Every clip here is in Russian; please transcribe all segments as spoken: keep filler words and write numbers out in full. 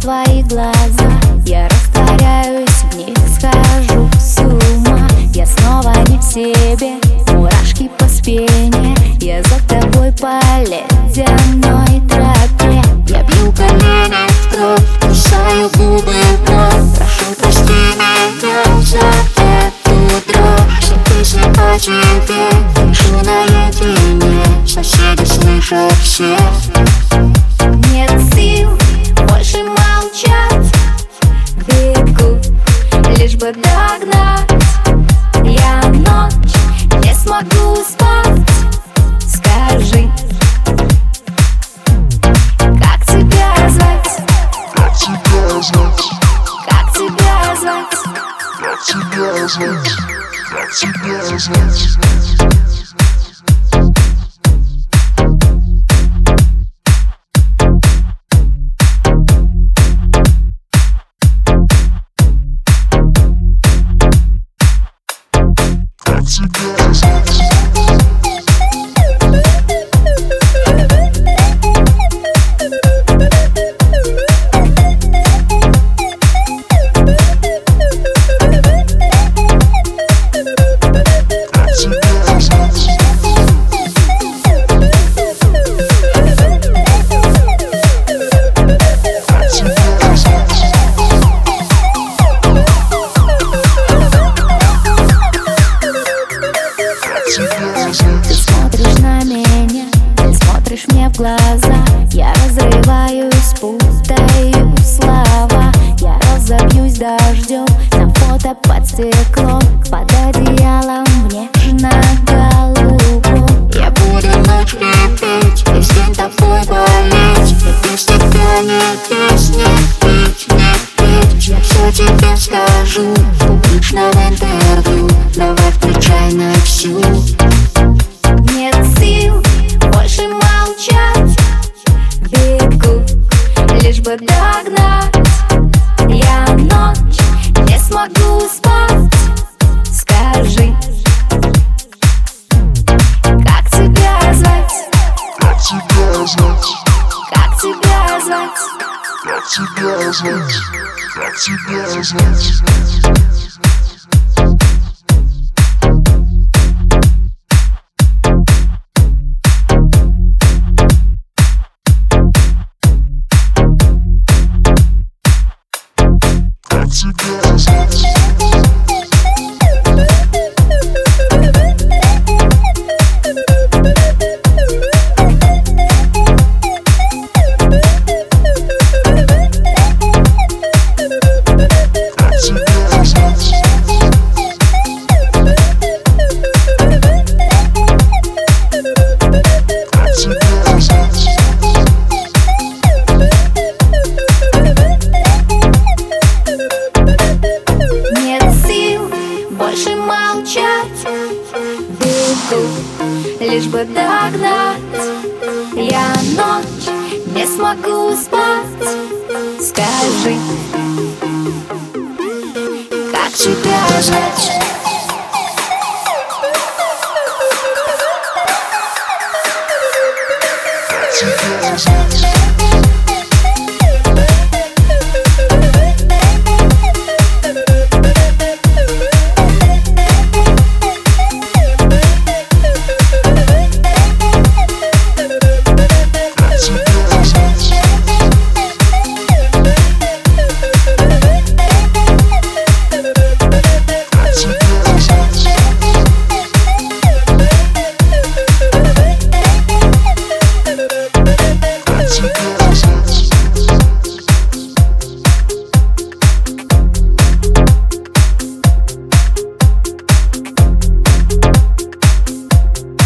твои глаза, я растворяюсь в них, схожу с ума. Я снова не в себе, мурашки по спине. Я за тобой по ледяной тропе. Я бью колени в кровь, кусаю губы вновь. Прошу прости меня за эту дрожь. Все песни о тебе, пишу наедине. Соседи слышат все. Нет сил больше молчать, бегу, лишь бы догнать. Я ночь не смогу спать. Скажи, как тебя звать? Как тебя звать? Как тебя звать? Как тебя звать? Как тебя звать? Ты смотришь на меня, ты смотришь мне в глаза. Я разрываюсь, путаю слова. Я разобьюсь дождем на фото под стеклом, под одеялом в нежно-голубом. Я буду ночь петь, весь день тобой болеть. И песня тонет, песня петь, не петь. Я все тебе скажу публично в интервью. Давай включай на всю. Нет сил больше молчать, бегу, лишь бы догнать. Я ночь не смогу спать. Скажи, как тебя звать? Как тебя звать? Как тебя звать? Как тебя звать? Как тебя звать? Больше молчать, бегу, лишь бы догнать. Я ночь не смогу спать. Скажи, как тебя звать? Как тебя звать?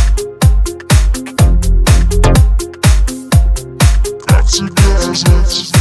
Как тебя звать?